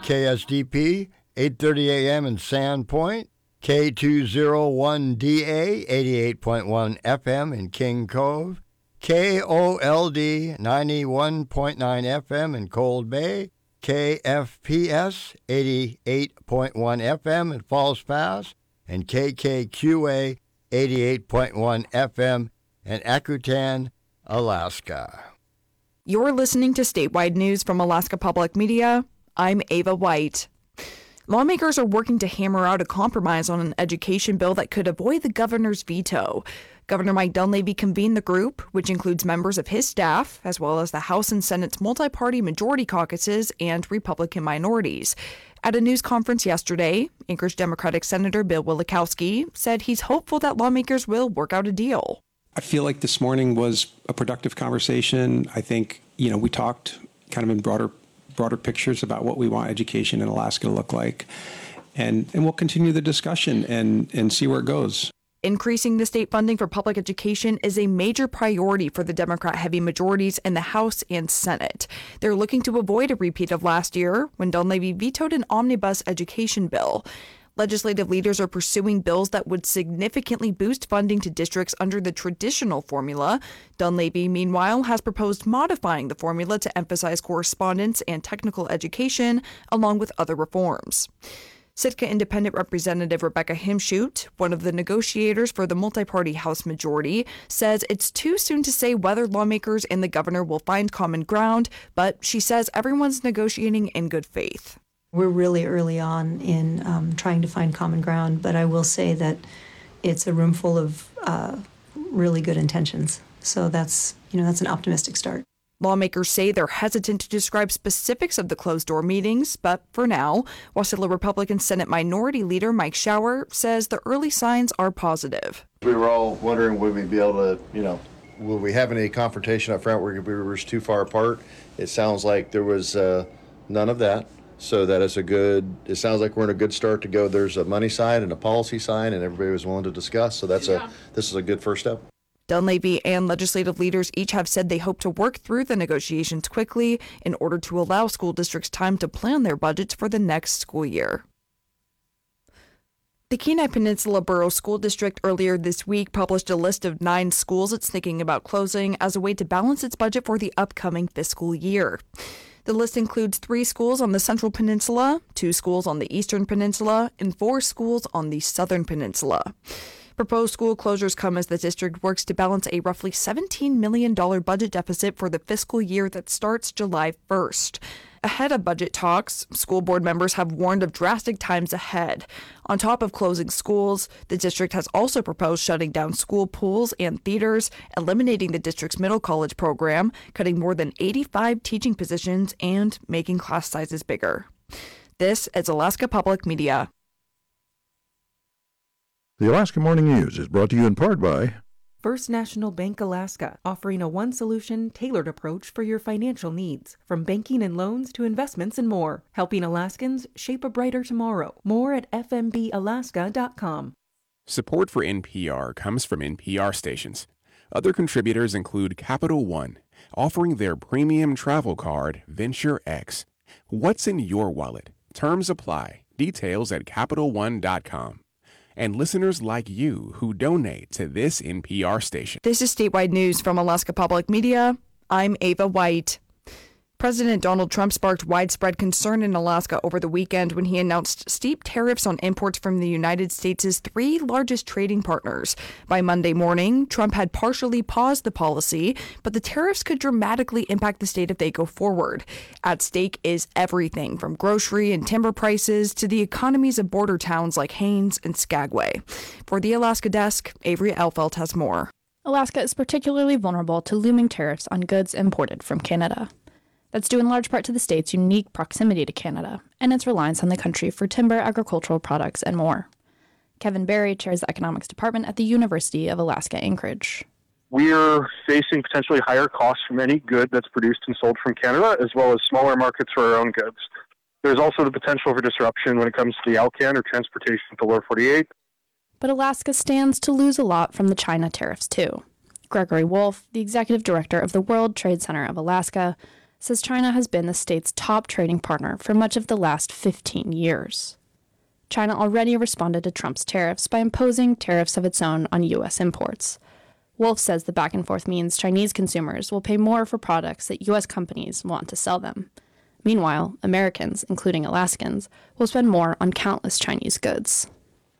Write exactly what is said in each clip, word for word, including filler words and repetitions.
K S D P, eight thirty a.m. in Sandpoint, K two oh one D A, eighty-eight point one F M in King Cove, K O L D, ninety-one point nine F M in Cold Bay, K F P S, eighty-eight point one F M in Falls Pass, and K K Q A, eighty-eight point one F M in Akutan, Alaska. You're listening to statewide news from Alaska Public Media. I'm Ava White. Lawmakers are working to hammer out a compromise on an education bill that could avoid the governor's veto. Governor Mike Dunleavy convened the group, which includes members of his staff, as well as the House and Senate's multi-party majority caucuses and Republican minorities. At a news conference yesterday, Anchorage Democratic Senator Bill Wielechowski said he's hopeful that lawmakers will work out a deal. I feel like this morning was a productive conversation. I think, you know, we talked kind of in broader broader pictures about what we want education in Alaska to look like. And and we'll continue the discussion and, and see where it goes. Increasing the state funding for public education is a major priority for the Democrat-heavy majorities in the House and Senate. They're looking to avoid a repeat of last year when Dunleavy vetoed an omnibus education bill. Legislative leaders are pursuing bills that would significantly boost funding to districts under the traditional formula. Dunleavy, meanwhile, has proposed modifying the formula to emphasize correspondence and technical education, along with other reforms. Sitka Independent Representative Rebecca Himschoot, one of the negotiators for the multi-party House majority, says it's too soon to say whether lawmakers and the governor will find common ground, but she says everyone's negotiating in good faith. We're really early on in um, trying to find common ground, but I will say that it's a room full of uh, really good intentions. So that's, you know, that's an optimistic start. Lawmakers say they're hesitant to describe specifics of the closed-door meetings, but for now, Wasilla Republican Senate Minority Leader Mike Schauer says the early signs are positive. We were all wondering, would we be able to, you know, will we have any confrontation up front where we were too far apart? It sounds like there was uh, none of that. So that is a good, it sounds like we're in a good start to go. There's a money side and a policy side, and everybody was willing to discuss. So that's yeah. a, this is a good first step. Dunleavy and legislative leaders each have said they hope to work through the negotiations quickly in order to allow school districts time to plan their budgets for the next school year. The Kenai Peninsula Borough School District earlier this week published a list of nine schools it's thinking about closing as a way to balance its budget for the upcoming fiscal year. The list includes three schools on the Central Peninsula, two schools on the Eastern Peninsula, and four schools on the Southern Peninsula. Proposed school closures come as the district works to balance a roughly seventeen million dollars budget deficit for the fiscal year that starts July first. Ahead of budget talks, school board members have warned of drastic times ahead. On top of closing schools, the district has also proposed shutting down school pools and theaters, eliminating the district's middle college program, cutting more than eighty-five teaching positions, and making class sizes bigger. This is Alaska Public Media. The Alaska Morning News is brought to you in part by First National Bank Alaska, offering a one-solution, tailored approach for your financial needs. From banking and loans to investments and more, helping Alaskans shape a brighter tomorrow. More at f m b alaska dot com. Support for N P R comes from N P R stations. Other contributors include Capital One, offering their premium travel card, Venture X. What's in your wallet? Terms apply. Details at capital one dot com. And listeners like you who donate to this N P R station. This is statewide news from Alaska Public Media. I'm Ava White. President Donald Trump sparked widespread concern in Alaska over the weekend when he announced steep tariffs on imports from the United States' three largest trading partners. By Monday morning, Trump had partially paused the policy, but the tariffs could dramatically impact the state if they go forward. At stake is everything from grocery and timber prices to the economies of border towns like Haines and Skagway. For the Alaska Desk, Avery Elfelt has more. Alaska is particularly vulnerable to looming tariffs on goods imported from Canada. That's due in large part to the state's unique proximity to Canada and its reliance on the country for timber, agricultural products, and more. Kevin Barry chairs the economics department at the University of Alaska Anchorage. We're facing potentially higher costs from any good that's produced and sold from Canada, as well as smaller markets for our own goods. There's also the potential for disruption when it comes to the Alcan or transportation to the lower forty-eight. But Alaska stands to lose a lot from the China tariffs, too. Gregory Wolf, the executive director of the World Trade Center of Alaska, says China has been the state's top trading partner for much of the last fifteen years. China already responded to Trump's tariffs by imposing tariffs of its own on U S imports. Wolf says the back and forth means Chinese consumers will pay more for products that U S companies want to sell them. Meanwhile, Americans, including Alaskans, will spend more on countless Chinese goods.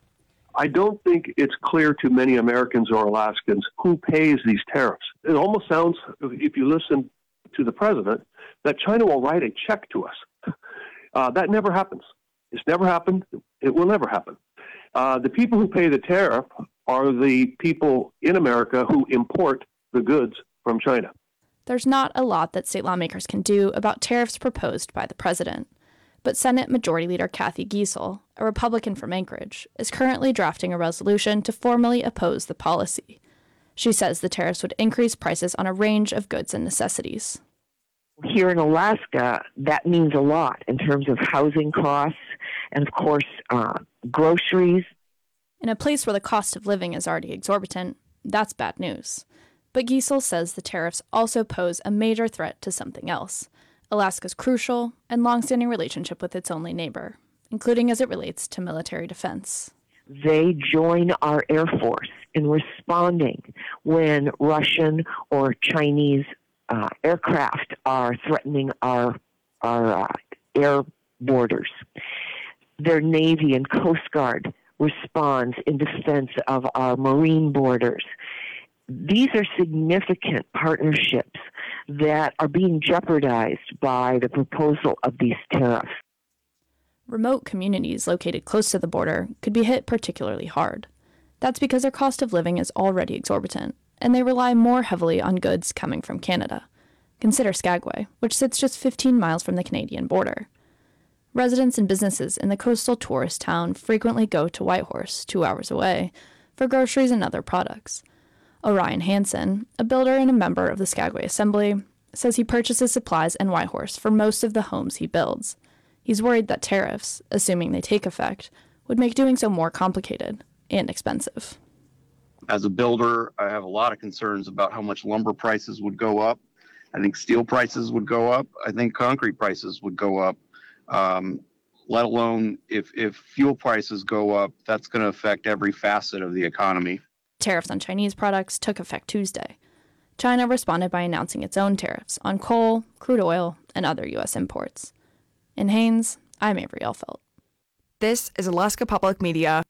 I don't think it's clear to many Americans or Alaskans who pays these tariffs. It almost sounds, if you listen to the president, that China will write a check to us. Uh, that never happens. It's never happened. It will never happen. Uh, the people who pay the tariff are the people in America who import the goods from China. There's not a lot that state lawmakers can do about tariffs proposed by the president. But Senate Majority Leader Kathy Giessel, a Republican from Anchorage, is currently drafting a resolution to formally oppose the policy. She says the tariffs would increase prices on a range of goods and necessities. Here in Alaska, that means a lot in terms of housing costs and, of course, uh, groceries. In a place where the cost of living is already exorbitant, that's bad news. But Giessel says the tariffs also pose a major threat to something else, Alaska's crucial and long-standing relationship with its only neighbor, including as it relates to military defense. They join our Air Force in responding when Russian or Chinese uh, aircraft are threatening our, our uh, air borders. Their Navy and Coast Guard responds in defense of our marine borders. These are significant partnerships that are being jeopardized by the proposal of these tariffs. Remote communities located close to the border could be hit particularly hard. That's because their cost of living is already exorbitant, and they rely more heavily on goods coming from Canada. Consider Skagway, which sits just fifteen miles from the Canadian border. Residents and businesses in the coastal tourist town frequently go to Whitehorse, two hours away, for groceries and other products. Orion Hansen, a builder and a member of the Skagway Assembly, says he purchases supplies in Whitehorse for most of the homes he builds. He's worried that tariffs, assuming they take effect, would make doing so more complicated and expensive. As a builder, I have a lot of concerns about how much lumber prices would go up. I think steel prices would go up. I think concrete prices would go up. Um, let alone if, if fuel prices go up, that's going to affect every facet of the economy. Tariffs on Chinese products took effect Tuesday. China responded by announcing its own tariffs on coal, crude oil, and other U S imports. In Haines, I'm Avery Elfelt. This is Alaska Public Media.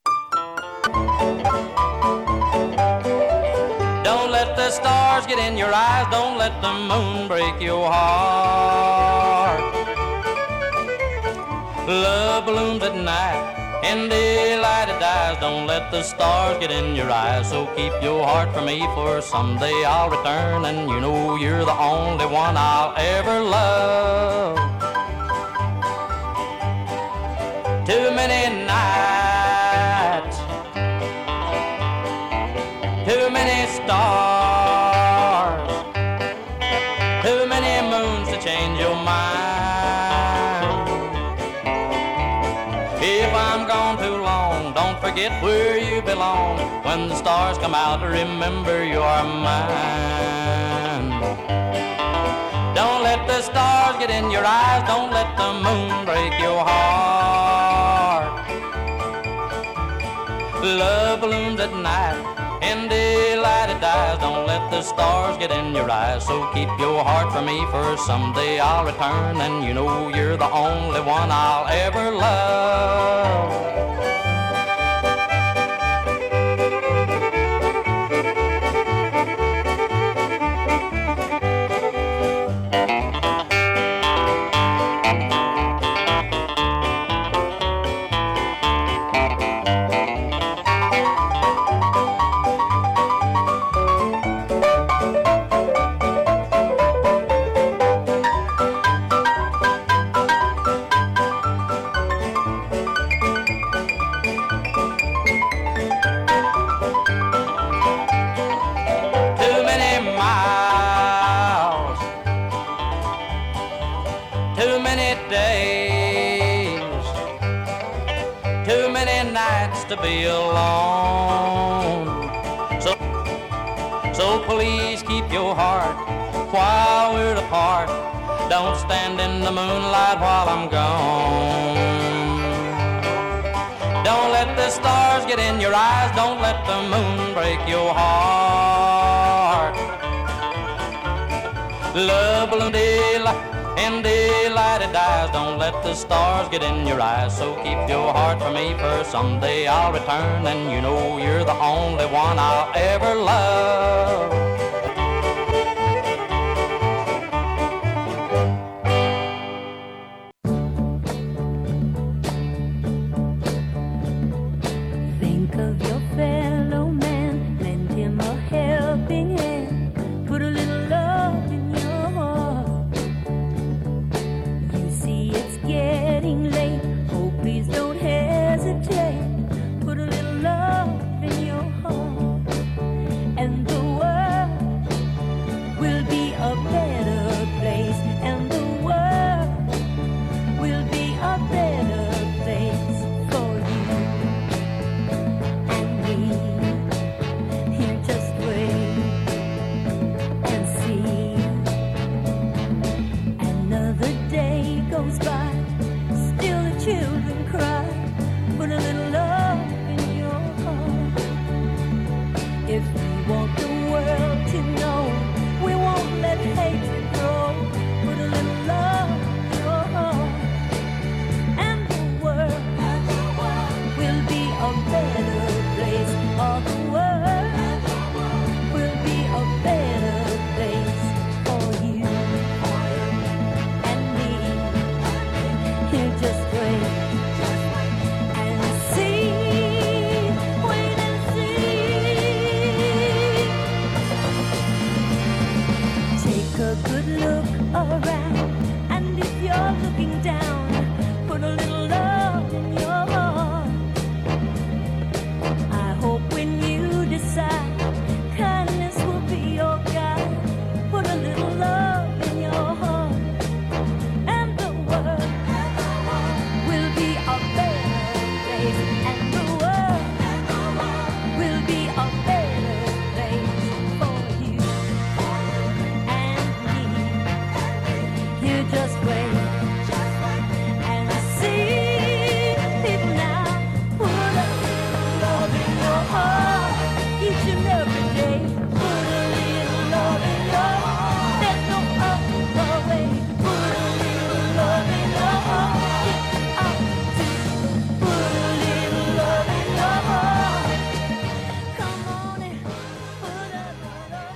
Don't let the stars get in your eyes. Don't let the moon break your heart. Love balloons at night. In daylight it dies. Don't let the stars get in your eyes. So keep your heart for me, for someday I'll return, and you know you're the only one I'll ever love. Too many nights, too many stars, too many moons to change your mind. If I'm gone too long, don't forget where you belong. When the stars come out, remember you are mine. Don't let the stars get in your eyes. Don't let the moon break your heart. Love balloons at night. In daylight it dies. Don't let the stars get in your eyes. So keep your heart for me, for someday I'll return, and you know you're the only one I'll ever love. To be alone, so so please keep your heart while we're apart. Don't stand in the moonlight while I'm gone. Don't let the stars get in your eyes. Don't let the moon break your heart. Love will daylight, and daylight it dies. Don't let the stars get in your eyes. So keep your heart for me, for someday I'll return, and you know you're the only one I'll ever love. Think of your fellow man, lend him a helping hand, put a little love in your heart. You see it's getting late, oh please don't hesitate, put a little love in your heart, and the world will be a better place, and the world will be a better place for you and me. Here, just wait and see. Another day goes by, still the children cry. Put a little love in your heart. If we want the world to know, we won't let hatred grow. Put a little love in your heart, and the world will be a better place. All the world will be a better place for you and me. Here, just wait and see. Wait and see. Take a good look around, and if you're looking down, put a little love in your heart. I hope when you decide, kindness will be your guide. Put a little love in your heart, and the world will be a better place, and the world will be a better place for you and me. You just wait and see. People now, put a little love in your heart each and every day. Put a little love in your heart. There's no other way. Put a little love in your heart. Get out to put a little love in your heart. Come on and put a little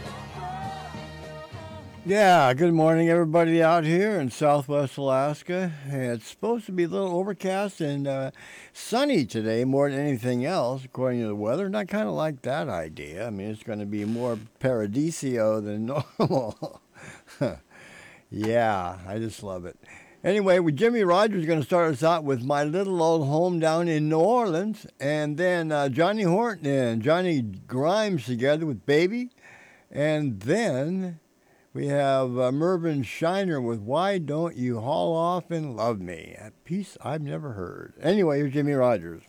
Yeah, good morning, everybody out here in Southwest Alaska. It's supposed to be a little overcast and uh, sunny today more than anything else, according to the weather. And I kind of like that idea. I mean, it's going to be more paradisio than normal. Yeah, I just love it. Anyway, with Jimmy Rogers going to start us out with My Little Old Home Down in New Orleans, and then uh, Johnny Horton and Johnny Grimes together with Baby, and then we have uh, Mervyn Shiner with Why Don't You Haul Off and Love Me, a piece I've never heard. Anyway, here's Jimmy Rogers.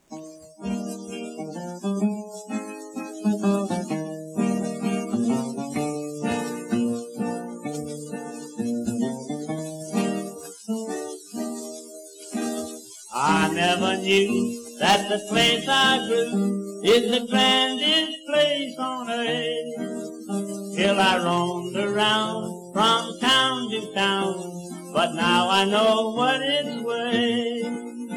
I never knew that the place I grew is the grandest place on earth, till I roamed around from town to town, but now I know what it's worth.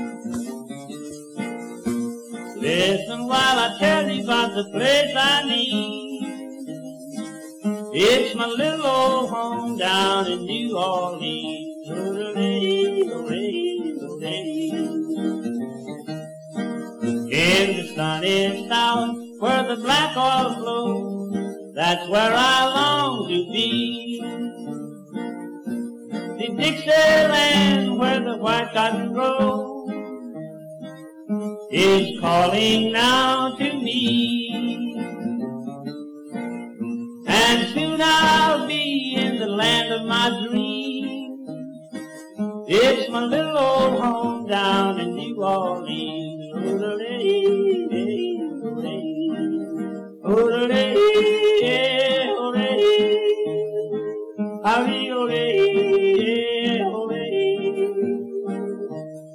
Listen while I tell you about the place I need. It's my little old home down in New Orleans. In the sunny south where the black oil flows, that's where I long to be. The Dixieland where the white cotton grows is calling now to me. And soon I'll be in the land of my dreams. It's my little old home down in New Orleans. Oh,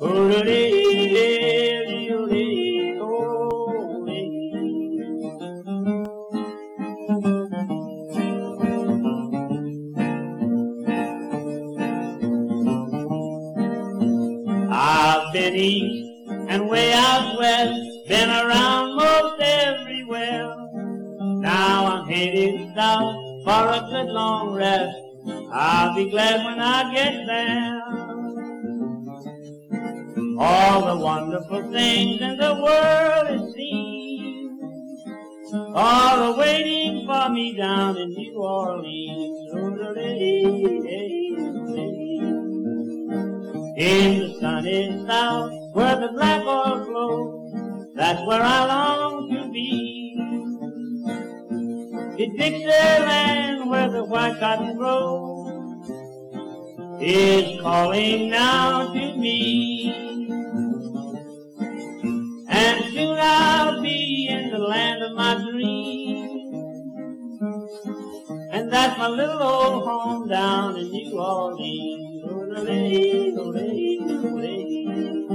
I've been east and way out west, been around most everywhere. Now I'm headed south for a good long rest. I'll be glad when I get there. All the wonderful things in the world it seems are waiting for me down in New Orleans. In the sunny south where the black oil flows, that's where I long to be. In Dixieland where the white cotton grows is calling now to me. And soon I'll be in the land of my dreams. And that's my little old home down in New Orleans. Oh-da-dee, oh-da-dee, oh-da-dee.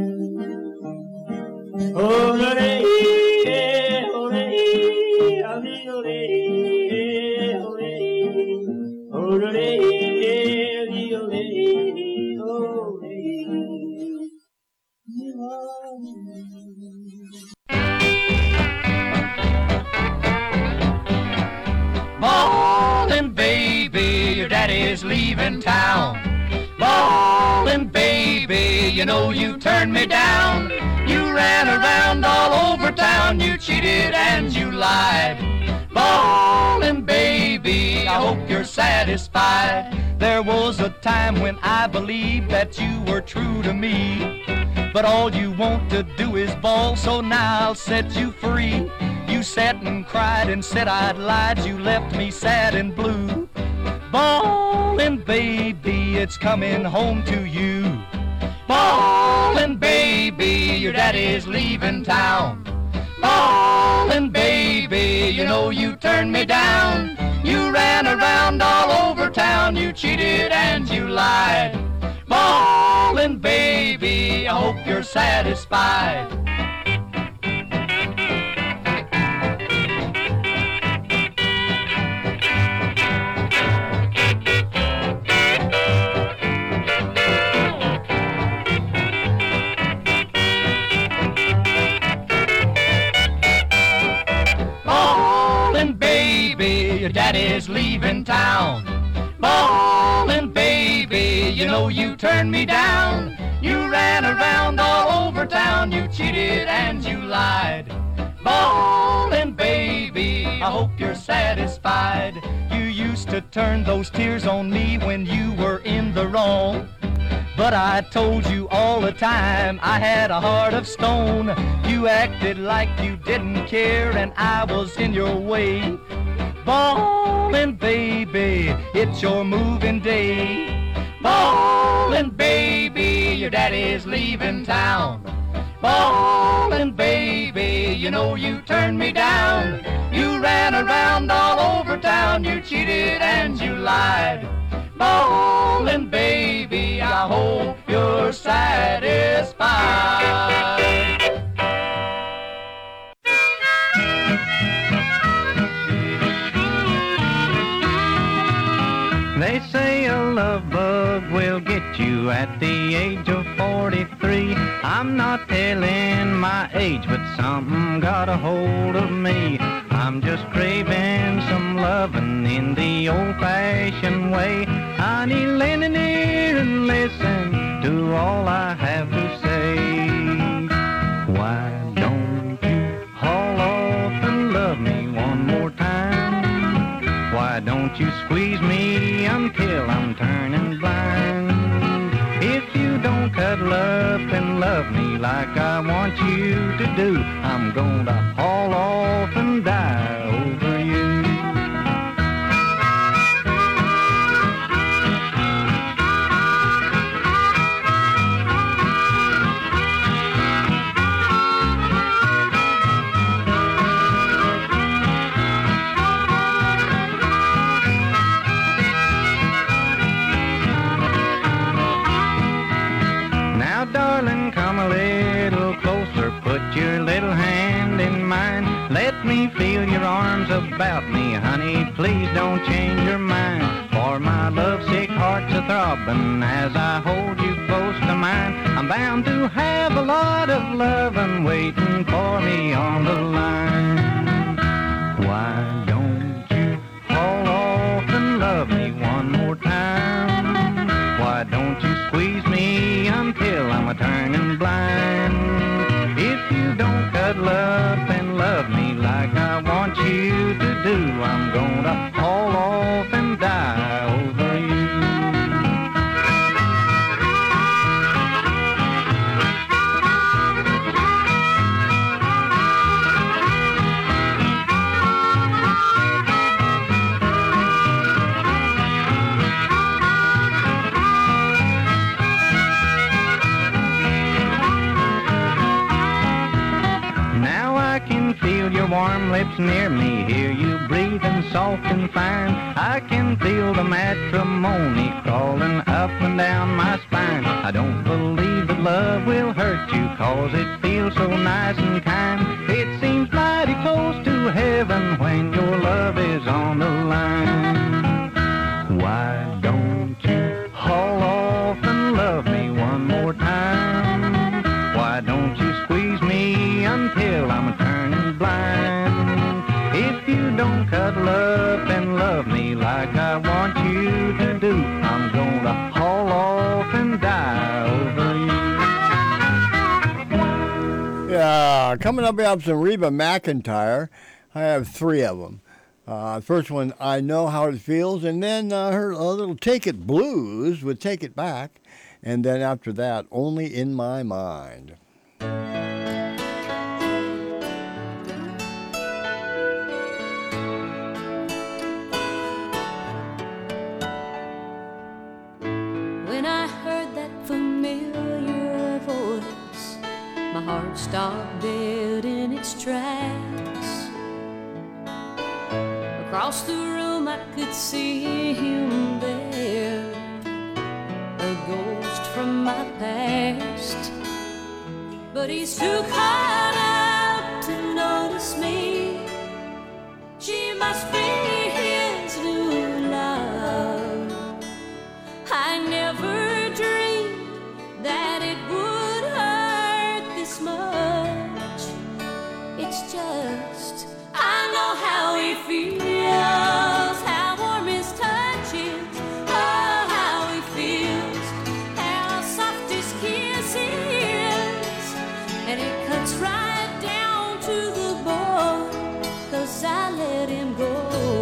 Oh-da-dee, oh-da-dee, oh-da-dee, oh-da-dee, oh-da-dee, oh-da-dee, oh-da-dee. Ballin', baby, your daddy's leaving town. Ballin', baby, you know you turned me down. You ran around all over town, you cheated and you lied. Ballin', baby, I hope you're satisfied. There was a time when I believed that you were true to me, but all you want to do is ball, so now I'll set you free. You sat and cried and said I'd lied, you left me sad and blue. Ballin', baby, it's coming home to you. Ballin', baby, your daddy's leaving town. Ballin', baby, you know you turned me down. You ran around all over town, you cheated and you lied. Ballin', baby, I hope you're satisfied. Your daddy's leaving town. Ballin', baby, you know you turned me down. You ran around all over town, you cheated and you lied. Ballin', baby, I hope you're satisfied. You used to turn those tears on me when you were in the wrong, but I told you all the time I had a heart of stone. You acted like you didn't care and I was in your way. Ballin', baby, it's your moving day. Ballin', baby, your daddy's leaving town. Ballin', baby, you know you turned me down. You ran around all over town, you cheated and you lied. Ballin', baby, I hope you're satisfied. They say a love bug will get you at the age of forty-three. I'm not telling my age, but something got a hold of me. I'm just craving some loving in the old-fashioned way. Honey, lend an ear and listen to all I have to say. Why don't you haul off and love me one more time? Why don't you squeeze me until I'm turning blind? If you don't cuddle up and love me like I want you to do, I'm gonna haul off and die over you. Darling, come a little closer, put your little hand in mine. Let me feel your arms about me, honey, please don't change your mind. For my lovesick heart's a-throbbing as I hold you close to mine. I'm bound to have a lot of lovin' waiting for me on the line. Why don't you haul off and love me one more time? Why don't you squeeze me until I'm a-turning blind? If you don't cuddle up and love me like I want you to do, I'm gonna haul off and die over you. Feel your warm lips near me, hear you breathing soft and fine. I can feel the matrimony crawling up and down my spine. I don't believe that love will hurt you, cause it feels so nice and kind. It seems mighty close to heaven when your love is on the line. Why don't you haul off and love me one more time? Why don't you squeeze me until I'm turning blind? If you don't cuddle up and love me like I want you to do, I'm gonna haul off and die over you. Yeah, coming up we have some Reba McEntire. I have three of them. Uh, first one, I Know How It Feels, and then uh, her a little Take It Blues with Take It Back, and then after that, Only in My Mind. When I heard that familiar voice, my heart stopped dead in its tracks. Across the room I could see him there, a ghost from my past. But he's too caught up to notice me. She must be his new love. I never dreamed that it would hurt this much. It's just, I know how he feels, how warm his touch is, oh, how he feels, how soft his kiss is. And it cuts right down to the bone, 'cause I let him go.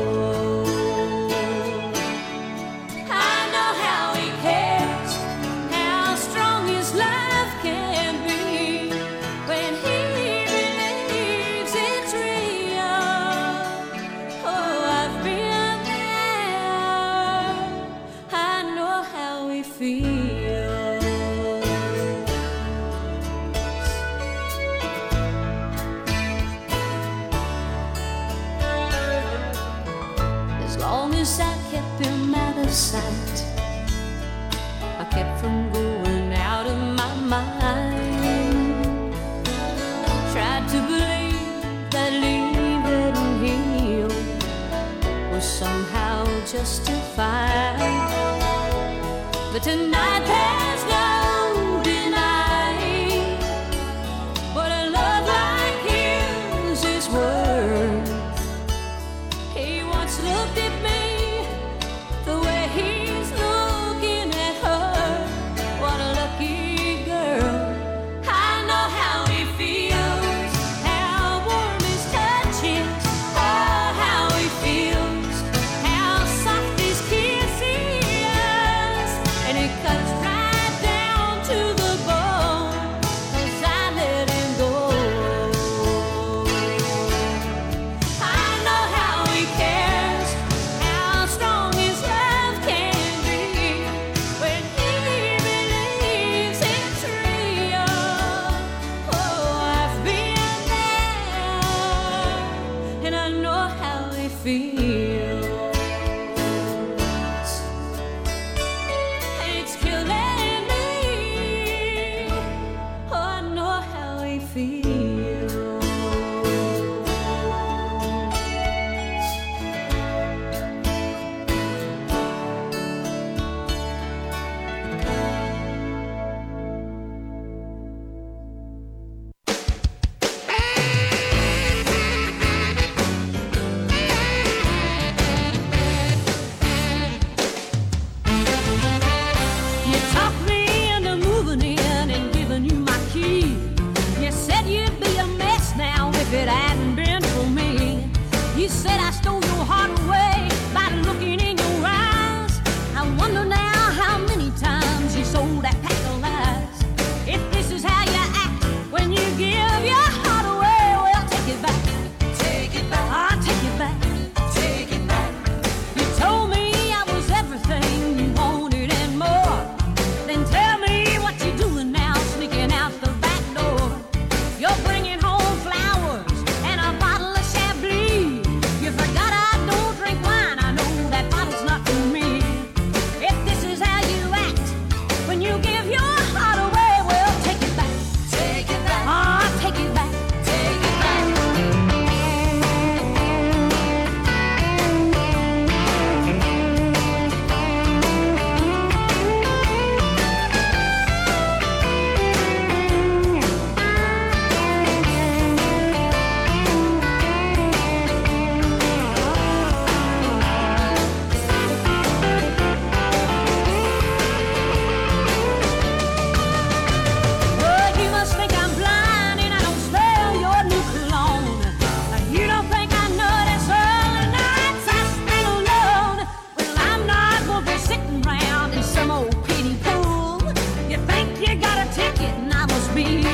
Sight. I kept from going out of my mind. Tried to believe that leaving him was somehow justified. But tonight there's no denying what a love like his is worth. He once looked at me the way he's looking at her. What a lucky girl. I know how he feels, how warm his touch is, oh, how he feels, how soft his kiss is. And it cuts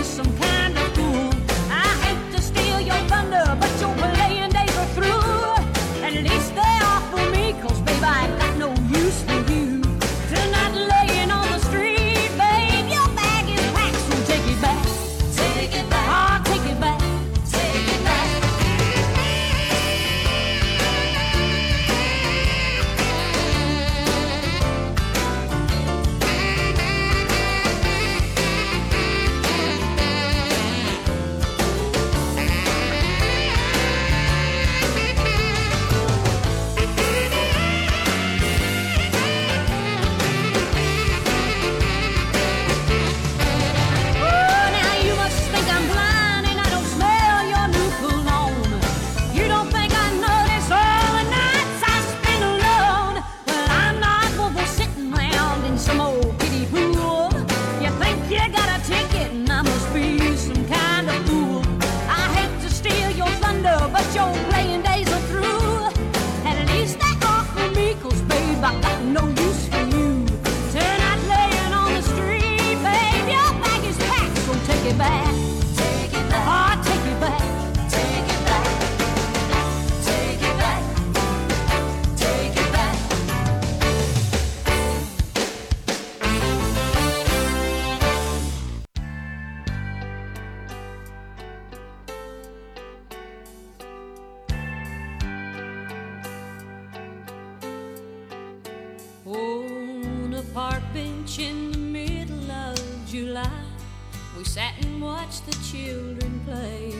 be some kind of fool. I hate to steal your thunder, but your playing days are through. At least they are for me, cause babe, I ain't got no use for you. Tonight laying on the street, babe, your bag is packed, so take it back. Take it back. Oh, take it back. Take it back. Your playing days are through. At least they are for me, cause babe, I got no use for you. Tonight laying on the street, babe, your bag is packed, so take it back. Take it back. Oh, take it back. Take it back. Take it back. Take it back. On a park bench in the middle of July, we sat and watched the children play.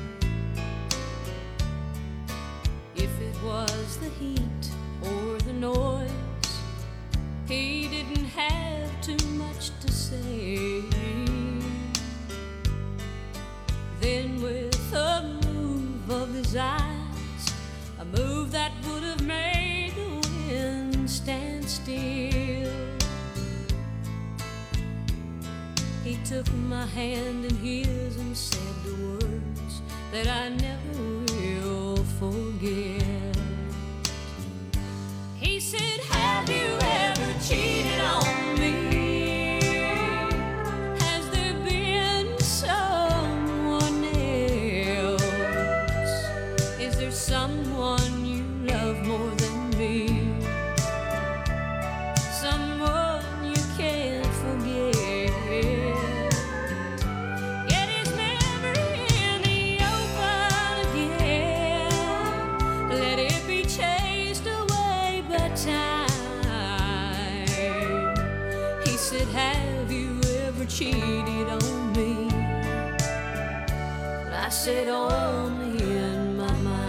If it was the heat or the noise, he didn't have too much to say. Then with a move of his eyes, a move that would have made the wind stand still, he took my hand in his and said the words that I never will forget. He said, have you ever cheated on me? Has there been someone else? Is there someone you love more than me? Someone you can't forget. Get his memory in the open again. Let it be chased away by time. He said, have you ever cheated on me? And I said, only in my mind.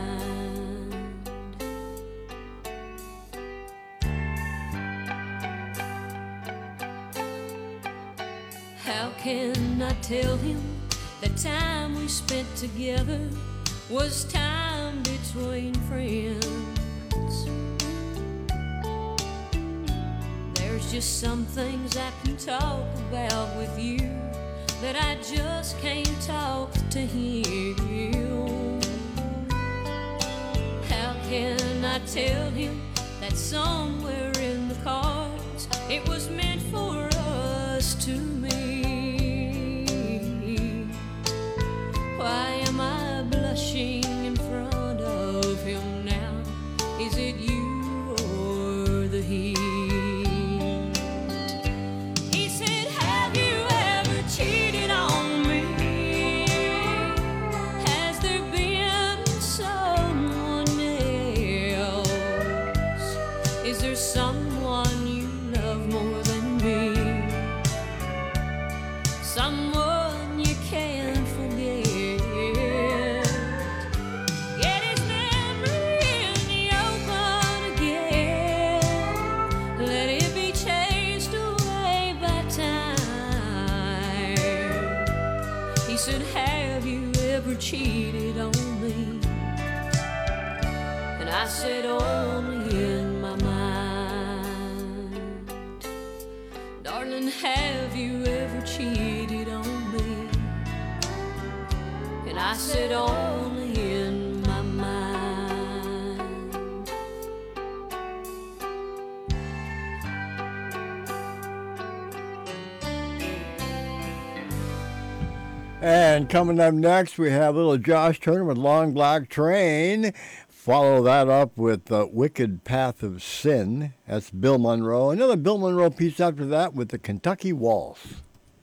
How can I tell him that time we spent together was time between friends? There's just some things I can talk about with you that I just can't talk to him. How can I tell him that somewhere in the cards it was meant for us to meet? Why am I blushing in front of him now? Is it you or the heat? He said, have you ever cheated on me? Has there been someone else? Is there someone you love more than me? Someone you can't forget. Get his memory in the open again. Let it be chased away by time. He said, have you ever cheated on me? And I said, only in my mind. Darling, have you ever cheated on me? And I said, only in my mind. And coming up next, we have little Josh Turner with Long Black Train. Follow that up with The Wicked Path of Sin. That's Bill Monroe. Another Bill Monroe piece after that with the Kentucky Waltz.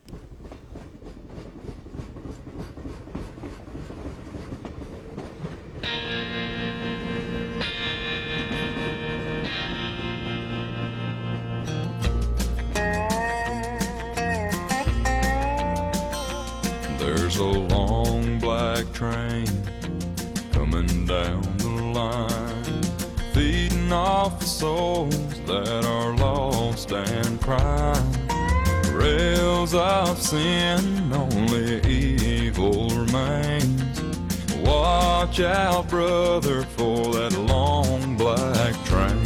There's a long black train coming down the line, feeding off the souls that are lost and crying. Rails of sin, only evil remains. Watch out, brother, for that long black train.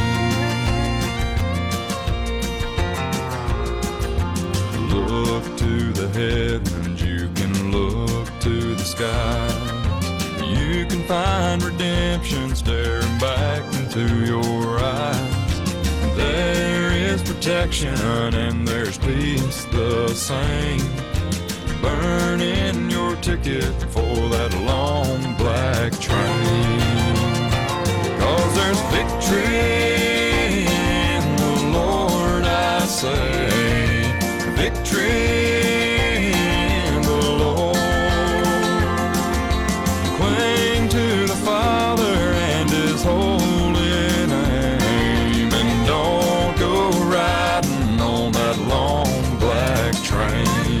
Look to the heavens, you can look to the skies. You can find redemption staring back into your eyes. There is protection and there's peace the same. Burning your ticket for that long black train. 'Cause there's victory in the Lord, I say. Victory in the Lord. Cling to the Father and His holy name, and don't go riding on that long black train.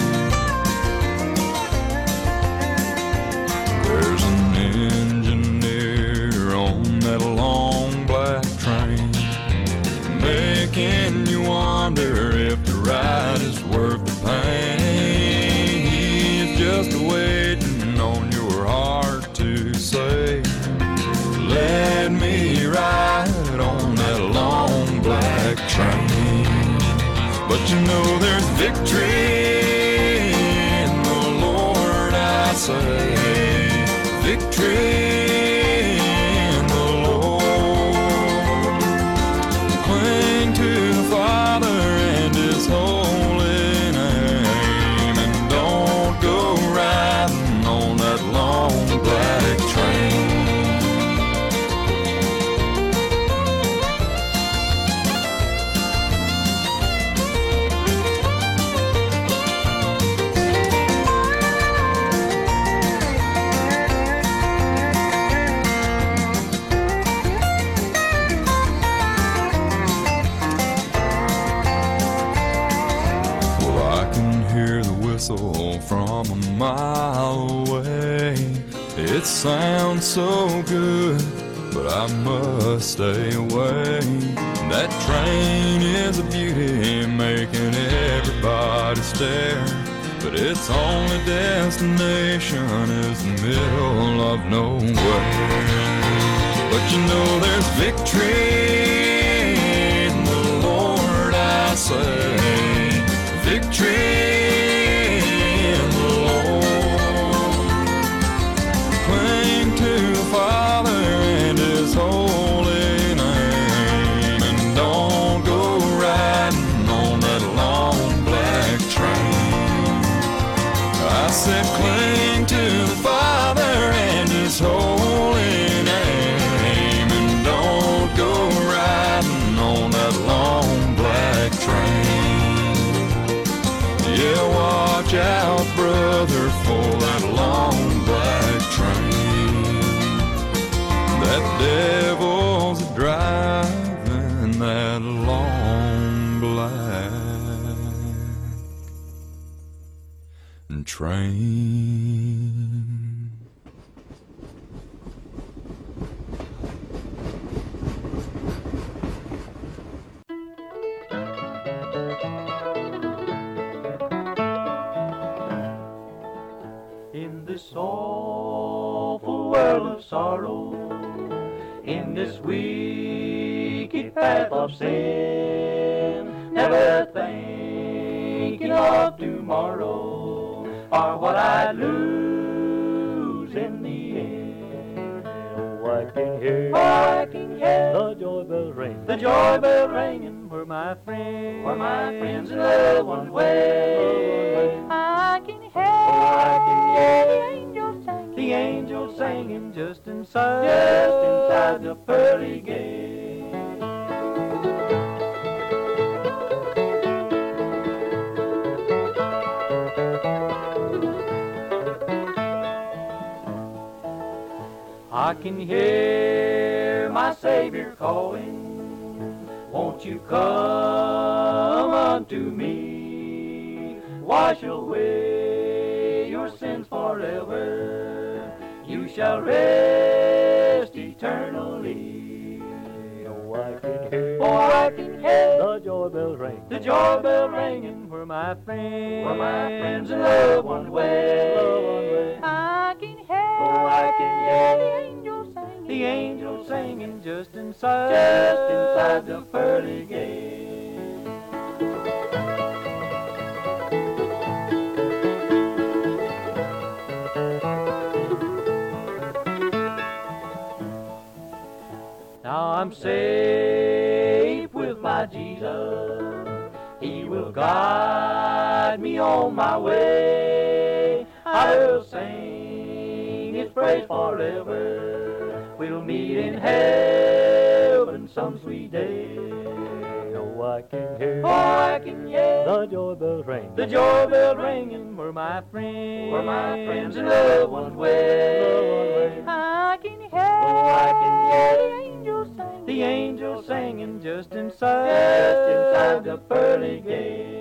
There's an engineer on that long black train, making you wonder if the ride is worth the pain. He's just waiting on your heart to say, let me ride on that long black train. But you know there's victory in the Lord, I say. Victory in the Lord. Cling to the Father and His holy name, and don't go riding on that long black train. From a mile away, it sounds so good, but I must stay away. That train is a beauty, making everybody stare, but its only destination is the middle of nowhere. But you know there's victory in the Lord, I say. Victory. Father and His holy name, and don't go riding on that long black train. I said cling to the Father and His holy name, and don't go riding on that long black train. Yeah, watch out, brother, for that long black train. That devil's driving that long black train. In this awful world of sorrow, in this wicked path of sin, never thinking of tomorrow, or what I'd lose in the end. Oh, I can hear, I can hear the joy bell ring, the joy bell ringing where my friends, where my friends and loved ones wait. I can hear. singing just inside, just inside the pearly gate. I can hear my Savior calling, won't you come unto me, wash away your sins forever, you shall rest eternally. Oh, I can hear, oh, I can hear the joy bells ring, the joy bell ringing where my friends, where my friends and loved ones way, loved ones way. I can hear, oh, I can hear the angels singing, the angels singing just inside, just inside the pearly gate. Now I'm safe with my Jesus, He will guide me on my way. I will sing His praise forever, we'll meet in heaven some sweet day. Oh, I can hear, oh, I can hear the joy bells ring, the joy bell ringing where my friends, where my friends and loved ones way. I can hear, oh, I can hear the angels singing, the angels singing just inside, just inside the pearly gate.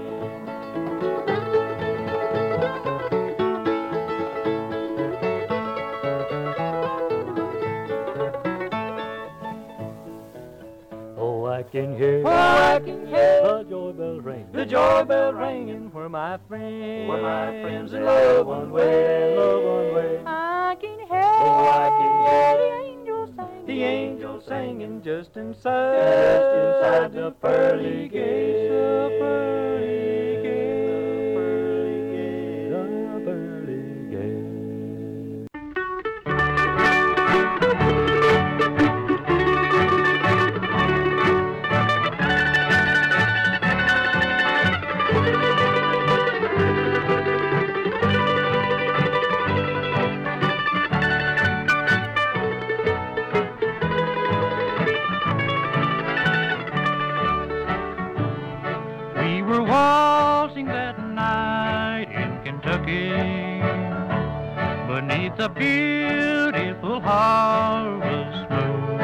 I can hear, oh, I can hear the joy bell ring, the joy bell ringing where my friends, where my friends and loved ones way, loved ones way. I can hear, oh, I can hear the angels singing, the angels singing just inside, just inside the pearly gate, the pearly gate, the pearly gate, the beneath the beautiful harvest moon,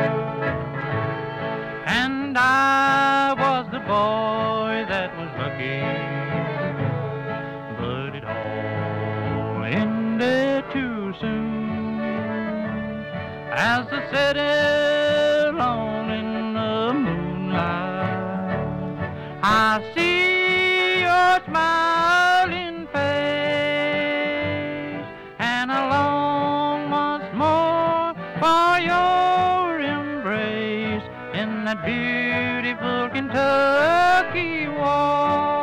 and I was the boy that was looking, but it all ended too soon. As I sat alone in the moonlight, I see your smiling face, and I long once more for your embrace in that beautiful Kentucky walk.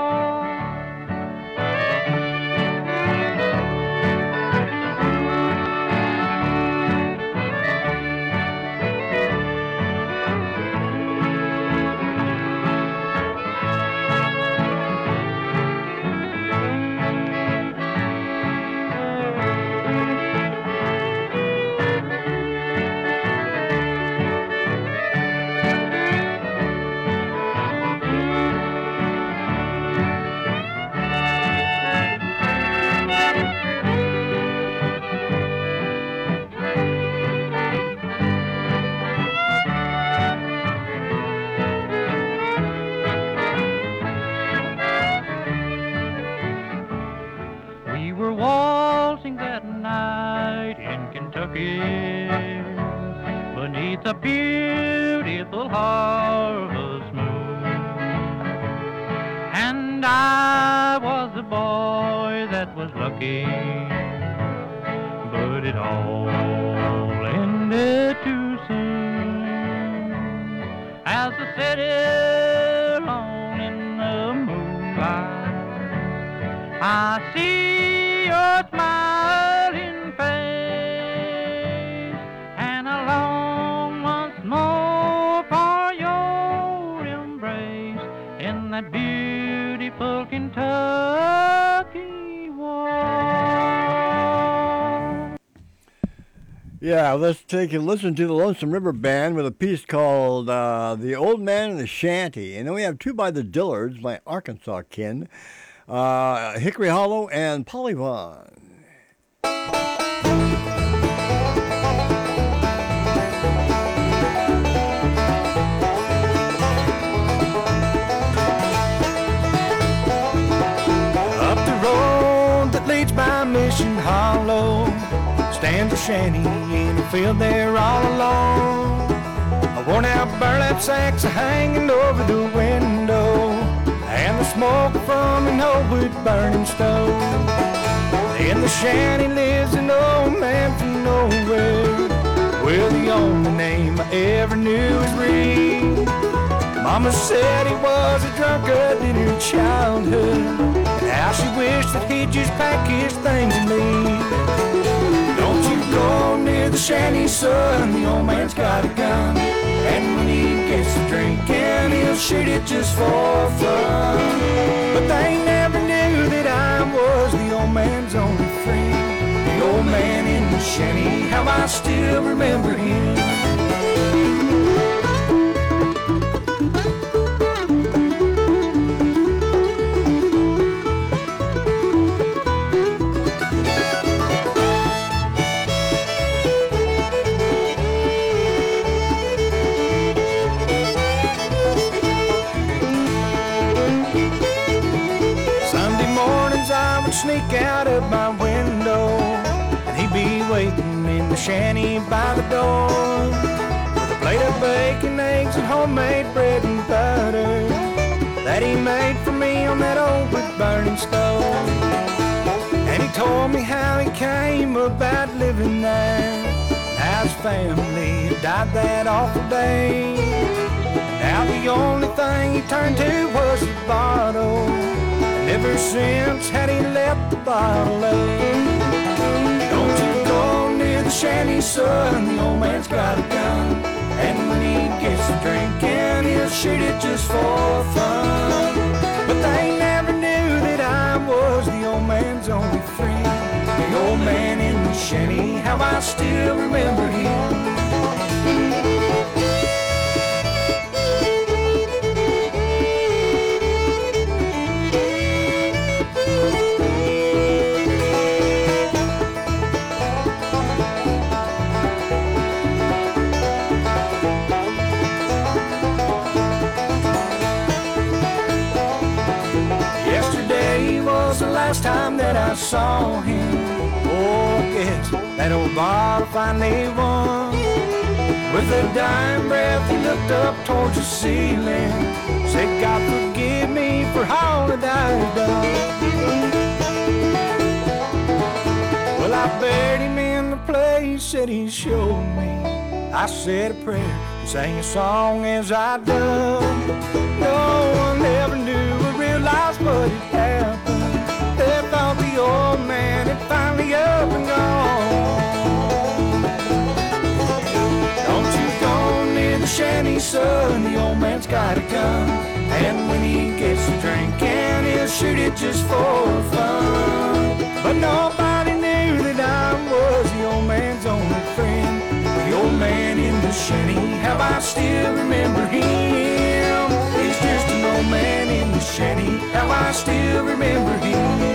We were waltzing that night in Kentucky beneath a beautiful harvest moon, and I was the boy that was lucky, but it all ended too soon. As I sat alone in the moonlight, I see your smiling face, and I long once more for your embrace in that beautiful Kentucky walk. Yeah, let's take a listen to the Lonesome River Band with a piece called uh, The Old Man and the Shanty. And then we have two by the Dillards, my Arkansas kin, uh, Hickory Hollow and Polly Vaughn. Up the road that leads by Mission Hollow stands a shanty in a field there all alone. A worn out burlap sacks are hanging over the window, and the smoke from an old wood burning stove. In the shanty lives an old man from nowhere. Well, the only name I ever knew was Reed. Mama said he was a drunkard in her childhood, and how she wished that he'd just pack his things and leave. Don't you go near the shanty, son, the old man's got a gun, and when he gets to drinking, he'll shoot it just for fun. But they never knew that I was the old man's only friend. The old man in the shanty, how I still remember him. Sneak out of my window, and he'd be waiting in the shanty by the door with a plate of bacon, eggs, and homemade bread and butter that he made for me on that old wood burning stove. And he told me how he came about living there, how his family had died that awful day. Now the only thing he turned to was the bottle. Ever since had he left the bottle lay. Don't you go near the shanty, son, the old man's got a gun, and when he gets to drinking, he'll shoot it just for fun. But they never knew that I was the old man's only friend. The old man in the shanty, how I still remember him. Last time that I saw him, oh, I guess that old bottle finally won. With a dying breath, he looked up towards the ceiling, said, God forgive me for all that I've done. Well, I buried him in the place that he showed me. I said a prayer and sang a song as I done. No one ever knew or realized what had happened. They thought the old man had finally up and gone. Don't you go near the shanty, son, the old man's got a gun, and when he gets to drinking, he'll shoot it just for fun. But nobody knew that I was the old man's only friend. The old man in the shanty, how I still remember him. He's just an old man in the shanty, how I still remember him.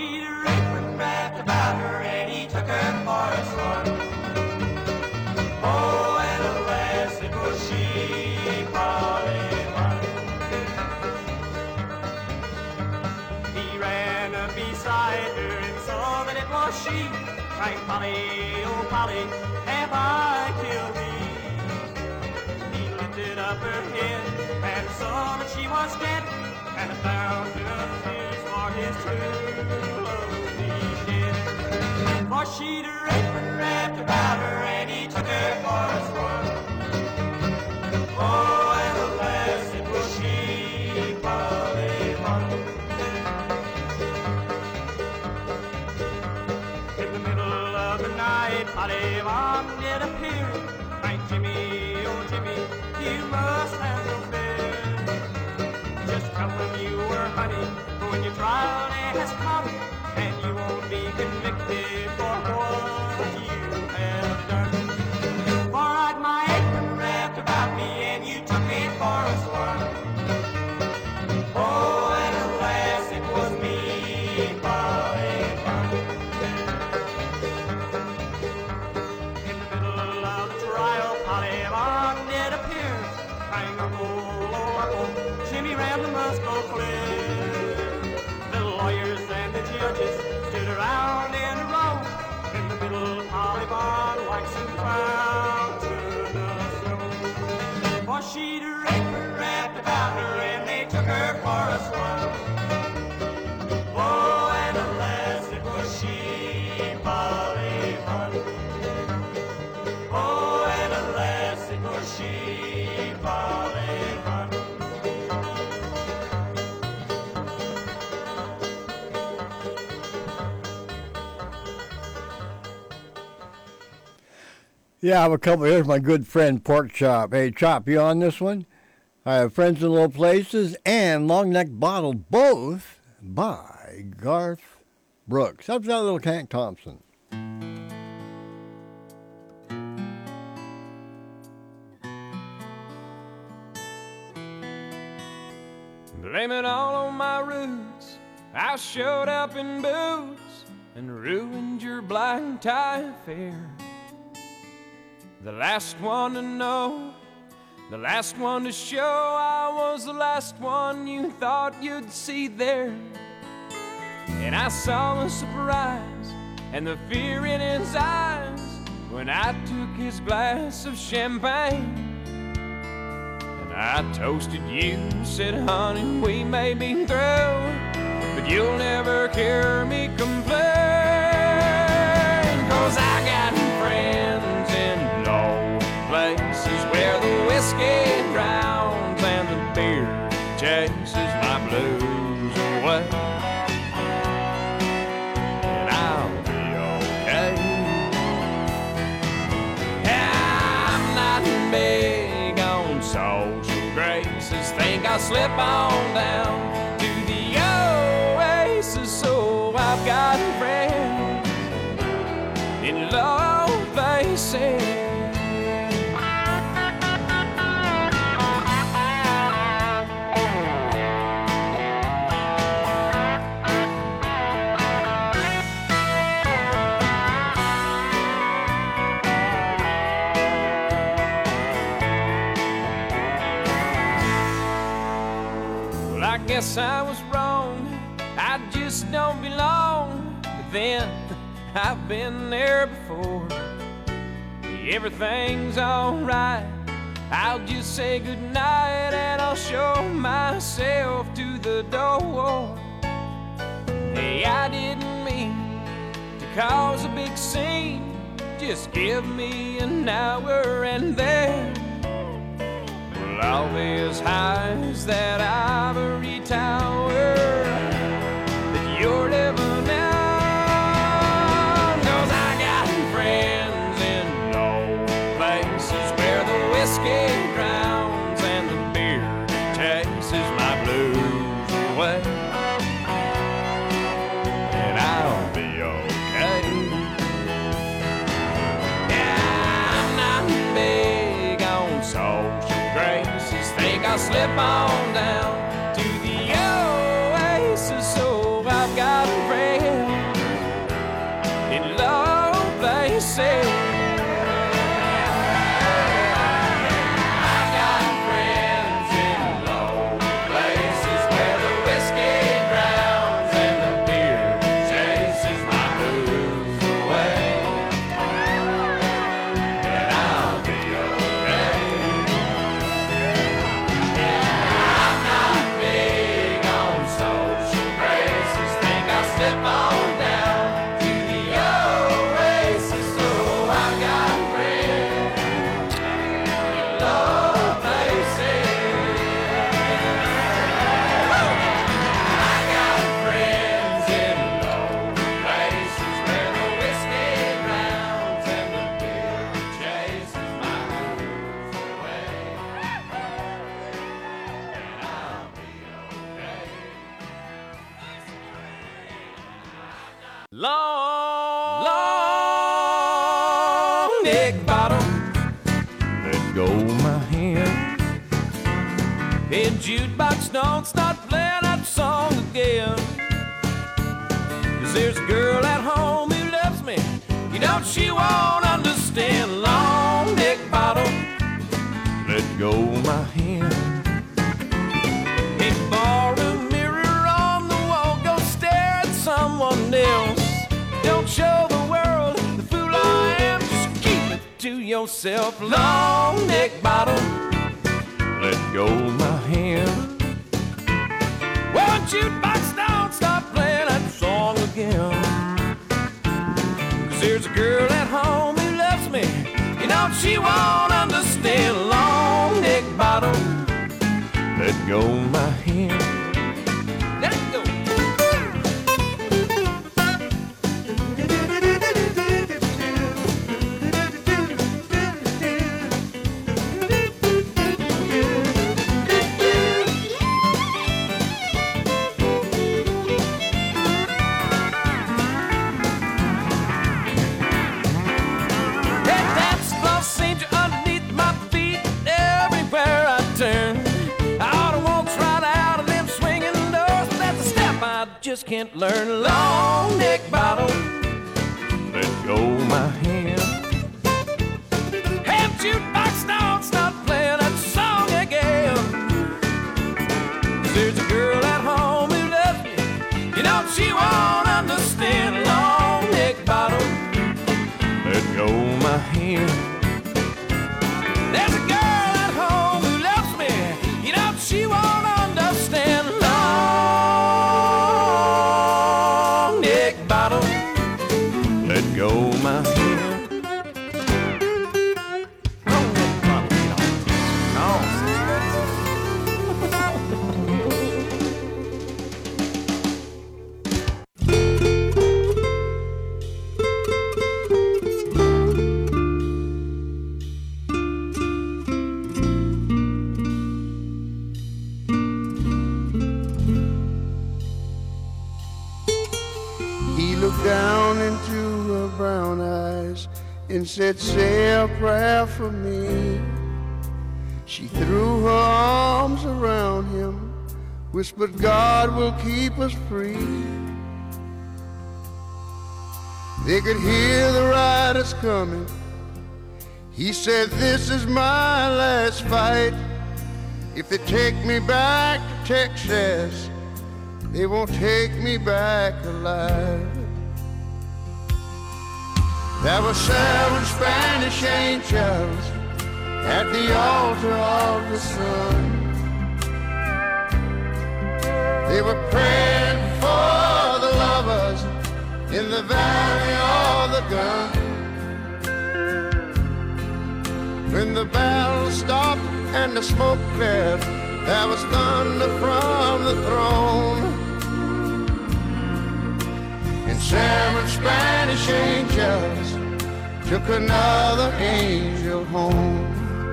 she'd a apron wrapped about her, and he took her for a swim. Oh, and alas, it was she, Polly Bunny. He ran up beside her and saw that it was she. Cried, Polly, oh Polly, have I killed thee? He lifted up her head and saw that she was dead, and a thousand tears for his true love he shed. For she'd her apron wrapped about her, and he took her for a swim. Oh, and alas, it was she, Polly Bunny. In the middle of the night, Polly Bunny did appear. Cried, Jimmy, oh Jimmy, you must have no fear. Just come when you were honey, when your trial day has come, and you won't be convicted for what you have done. For I'd my apron wrapped about me, and you took me for a swim. Oh, and alas, it was me, Polly Bunny. In the middle of the trial, Polly Bunny did appear, crying, Uncle, oh Uncle, Jimmy Randall must go clear. The lawyers and the judges stood around in a row. In the middle, Polly Bunny like some fountain of snow. For she'd her apron wrapped about her, and they took her for a swim. Oh, and alas, it was she, Polly Bunny. Oh, and alas, it was she, Polly Bunny. Yeah, I have a couple. Here's my good friend Pork Chop. Hey, Chop, you on this one? I have Friends in Low Places and Long Neck Bottle, both by Garth Brooks. How's that little Hank Thompson? Blame it all on my roots. I showed up in boots and ruined your black tie affair. The last one to know, the last one to show, I was the last one you thought you'd see there. And I saw the surprise and the fear in his eyes when I took his glass of champagne. And I toasted you, said, honey, we may be through, but you'll never hear me complain. 'Cause I got friends in low places where the whiskey drowns and the beer chases my blues away. And I'll be okay. I'm not big on social graces. Think I'll slip on down to the oasis. So I've got friends in low places. Well, I guess I was wrong. I just don't belong. But then I've been there before. Everything's alright. I'll just say goodnight and I'll show myself to the door. Hey, I didn't mean to cause a big scene. Just give me an hour and then well, I'll be as high as that ivory tower that you're living in. Whiskey drowns and the beer chases my blues away. And I'll be okay. Yeah, I'm not big on social graces. Think I'll slip on down to the oasis. So I've got a friend slip on down to the oasis. So I got friends in low places. I got friends in low places where the whiskey drowns and the beer chases my blues away. And I'll be okay. Long, long neck bottom, let go my hand. Hey, jukebox, don't start playing that song again. 'Cause there's a girl at home who loves me, you know she won't understand. Long neck bottom, let go my hand. Hey, ballroom mirror on the wall, go stare at someone else. Don't show the world the fool I am, just keep it to yourself. Long neck bottom, let go my hand. Well, jukebox, don't stop playing that song again. 'Cause there's a girl at home who loves me, you know she won't understand. Long neck bottom, let go my hand. Let it go. That dance floor seems to underneath my feet everywhere I turn. I don't want right out of them swinging doors, but that's a step I just can't learn. Long neck bottom, let go my hand. Hey, jukebox, don't stop playing that song again. 'Cause there's a girl at home who loves me, you know she won't understand. Long neck bottom, let go my hand. There's a girl at home who loves me, you know she won't understand. Long neck bottom, let go my hand. Long neck bottom, you know. He looked down into her brown eyes and said, say a prayer for me. She threw her arms around him, whispered, God will keep us free. They could hear the riders coming. He said, this is my last fight. If they take me back to Texas, they won't take me back alive. There were seven Spanish angels at the altar of the sun. They were praying for the lovers in the valley of the gun. When the battle stopped and the smoke cleared, there was thunder from the throne. And seven Spanish angels took another angel home.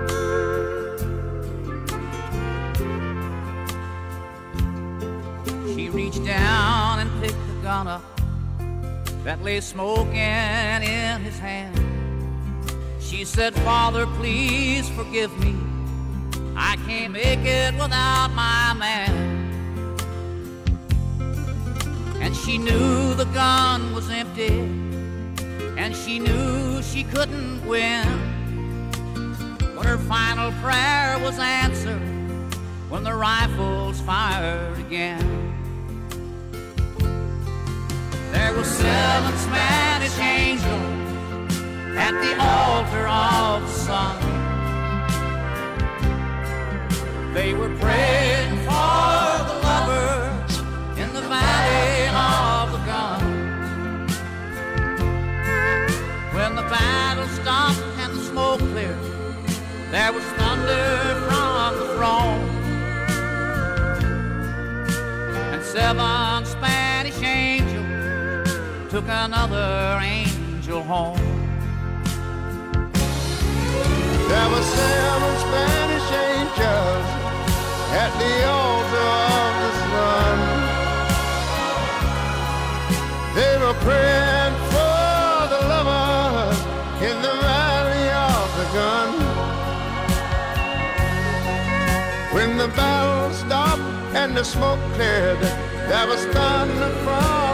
She reached down and picked the gun up that lay smoking in his hand. She said, Father, please forgive me. I can't make it without my man. And she knew the gun was empty, and she knew she couldn't win. But her final prayer was answered when the rifles fired again. There were seven Spanish angels at the altar of the sun. They were praying for the lovers in the valley of the gun. there was thunder from the throne, and seven Spanish angels took another angel home. There were seven Spanish angels at the altar of the sun. They were praying for the lovers in the valley of the gun. When the battle stopped and the smoke cleared, there was thunder from